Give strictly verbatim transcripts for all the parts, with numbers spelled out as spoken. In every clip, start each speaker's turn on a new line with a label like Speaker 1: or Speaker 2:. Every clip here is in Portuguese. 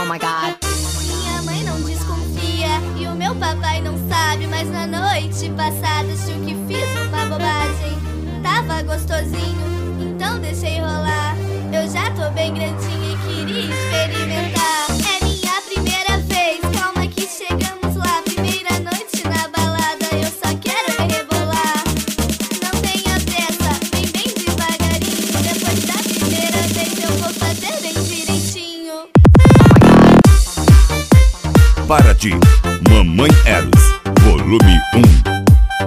Speaker 1: Oh my God.
Speaker 2: Minha mãe não desconfia e o meu papai não sabe, mas na noite passada achou que fiz uma bobagem. Tava gostosinho, então deixei rolar. Eu já tô bem grandinha e queria experimentar. É minha primeira vez, calma que chegamos lá. Primeira noite na balada, eu só quero me rebolar. Não tenha pressa, vem bem devagarinho. Depois da primeira vez eu vou fazer bem direitinho.
Speaker 3: Para ti, Mamãe Eros, volume um.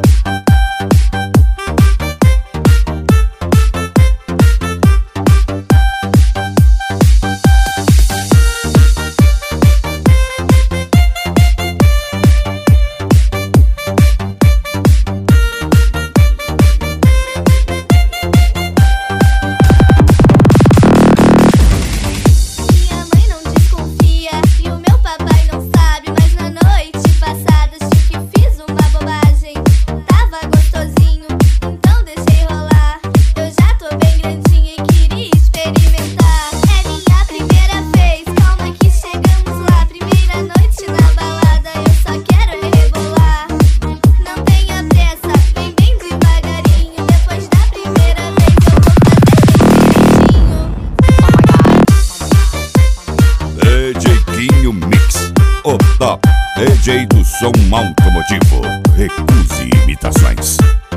Speaker 3: Mix, o top D J do som automotivo. Recuse imitações.